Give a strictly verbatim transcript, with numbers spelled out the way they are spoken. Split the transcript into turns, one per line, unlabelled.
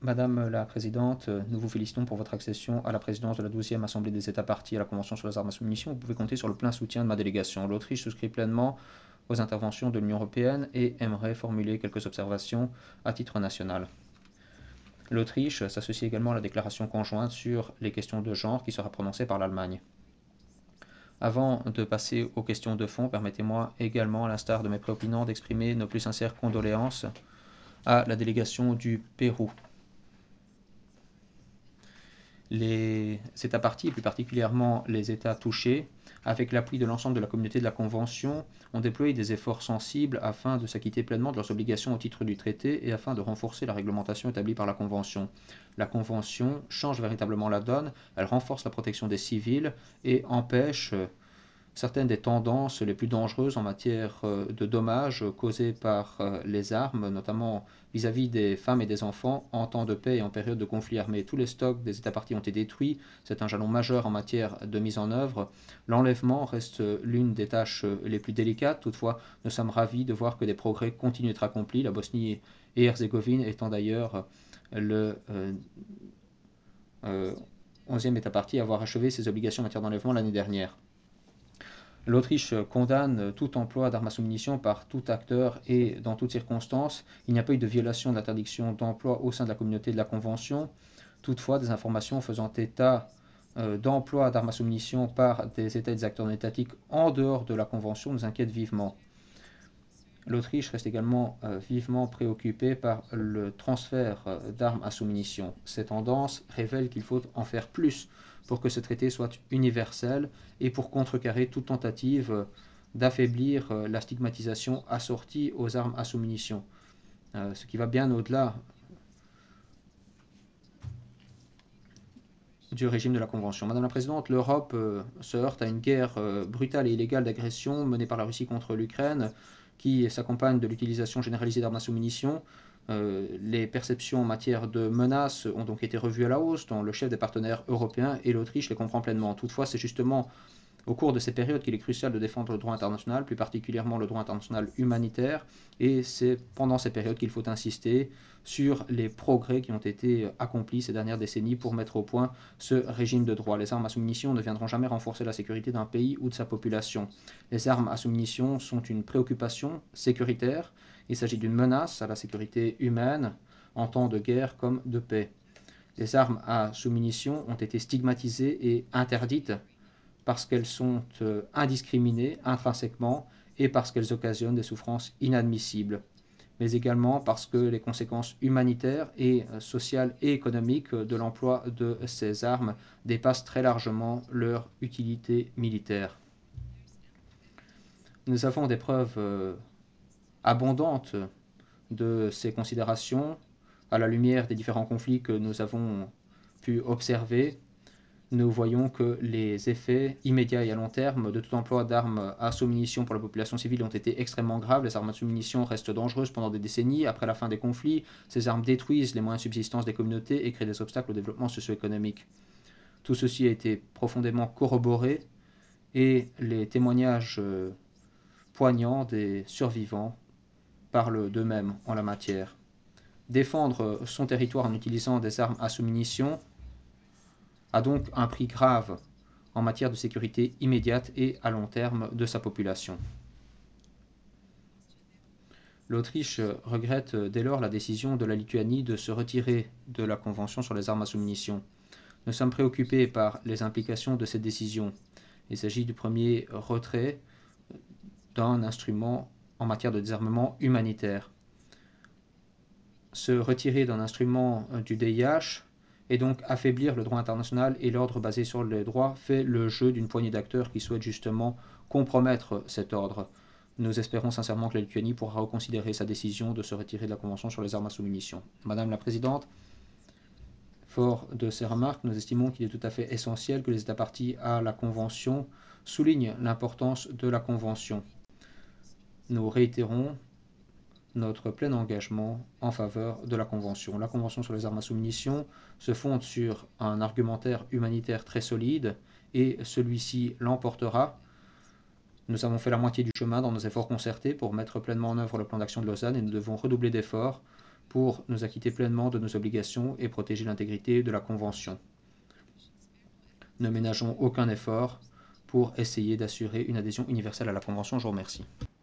Madame la Présidente, nous vous félicitons pour votre accession à la présidence de la douzième Assemblée des États parties à la Convention sur les armes à soumission. Vous pouvez compter sur le plein soutien de ma délégation. L'Autriche souscrit pleinement aux interventions de l'Union européenne et aimerait formuler quelques observations à titre national. L'Autriche s'associe également à la déclaration conjointe sur les questions de genre qui sera prononcée par l'Allemagne. Avant de passer aux questions de fond, permettez-moi également, à l'instar de mes préopinants, d'exprimer nos plus sincères condoléances à la délégation du Pérou. Les États parties, et plus particulièrement les États touchés, avec l'appui de l'ensemble de la communauté de la Convention, ont déployé des efforts sensibles afin de s'acquitter pleinement de leurs obligations au titre du traité et afin de renforcer la réglementation établie par la Convention. La Convention change véritablement la donne, elle renforce la protection des civils et empêche certaines des tendances les plus dangereuses en matière de dommages causés par les armes, notamment vis-à-vis des femmes et des enfants en temps de paix et en période de conflit armé. Tous les stocks des États parties ont été détruits. C'est un jalon majeur en matière de mise en œuvre. L'enlèvement reste l'une des tâches les plus délicates. Toutefois, nous sommes ravis de voir que des progrès continuent d'être accomplis. La Bosnie et Herzégovine étant d'ailleurs le euh, euh, onzième État partie à avoir achevé ses obligations en matière d'enlèvement l'année dernière. L'Autriche condamne tout emploi d'armes à sous-munitions par tout acteur et dans toutes circonstances. Il n'y a pas eu de violation de l'interdiction d'emploi au sein de la communauté de la Convention. Toutefois, des informations faisant état euh, d'emploi d'armes à sous-munitions par des États et des acteurs étatiques en dehors de la Convention nous inquiètent vivement. L'Autriche reste également euh, vivement préoccupée par le transfert euh, d'armes à sous-munitions. Ces tendances révèlent qu'il faut en faire plus pour que ce traité soit universel et pour contrecarrer toute tentative euh, d'affaiblir euh, la stigmatisation assortie aux armes à sous-munitions, euh, ce qui va bien au-delà du régime de la Convention. Madame la Présidente, l'Europe euh, se heurte à une guerre euh, brutale et illégale d'agression menée par la Russie contre l'Ukraine, qui s'accompagne de l'utilisation généralisée d'armes à sous-munitions. Euh, les perceptions en matière de menaces ont donc été revues à la hausse, dont le chef des partenaires européens et l'Autriche les comprend pleinement. Toutefois, c'est justement au cours de ces périodes qu'il est crucial de défendre le droit international, plus particulièrement le droit international humanitaire, et c'est pendant ces périodes qu'il faut insister sur les progrès qui ont été accomplis ces dernières décennies pour mettre au point ce régime de droit. Les armes à sous-munitions ne viendront jamais renforcer la sécurité d'un pays ou de sa population. Les armes à sous-munitions sont une préoccupation sécuritaire. Il s'agit d'une menace à la sécurité humaine en temps de guerre comme de paix. Les armes à sous-munitions ont été stigmatisées et interdites parce qu'elles sont euh, indiscriminées intrinsèquement et parce qu'elles occasionnent des souffrances inadmissibles, mais également parce que les conséquences humanitaires et euh, sociales et économiques de l'emploi de ces armes dépassent très largement leur utilité militaire. Nous avons des preuves euh, abondantes de ces considérations à la lumière des différents conflits que nous avons pu observer. Nous voyons que les effets immédiats et à long terme de tout emploi d'armes à sous-munitions pour la population civile ont été extrêmement graves. Les armes à sous-munitions restent dangereuses pendant des décennies. Après la fin des conflits, ces armes détruisent les moyens de subsistance des communautés et créent des obstacles au développement socio-économique. Tout ceci a été profondément corroboré et les témoignages euh, poignants des survivants parlent d'eux-mêmes en la matière. Défendre son territoire en utilisant des armes à sous-munitions a donc un prix grave en matière de sécurité immédiate et à long terme de sa population. L'Autriche regrette dès lors la décision de la Lituanie de se retirer de la Convention sur les armes à sous-munitions. Nous sommes préoccupés par les implications de cette décision. Il s'agit du premier retrait d'un instrument en matière de désarmement humanitaire. Se retirer d'un instrument du D I H et donc affaiblir le droit international et l'ordre basé sur les droits fait le jeu d'une poignée d'acteurs qui souhaitent justement compromettre cet ordre. Nous espérons sincèrement que la Lituanie pourra reconsidérer sa décision de se retirer de la Convention sur les armes à sous-munitions. Madame la Présidente, fort de ces remarques, nous estimons qu'il est tout à fait essentiel que les États parties à la Convention soulignent l'importance de la Convention. Nous réitérons notre plein engagement en faveur de la Convention. La Convention sur les armes à sous-munitions se fonde sur un argumentaire humanitaire très solide et celui-ci l'emportera. Nous avons fait la moitié du chemin dans nos efforts concertés pour mettre pleinement en œuvre le plan d'action de Lausanne et nous devons redoubler d'efforts pour nous acquitter pleinement de nos obligations et protéger l'intégrité de la Convention. Ne ménageons aucun effort pour essayer d'assurer une adhésion universelle à la Convention. Je vous remercie.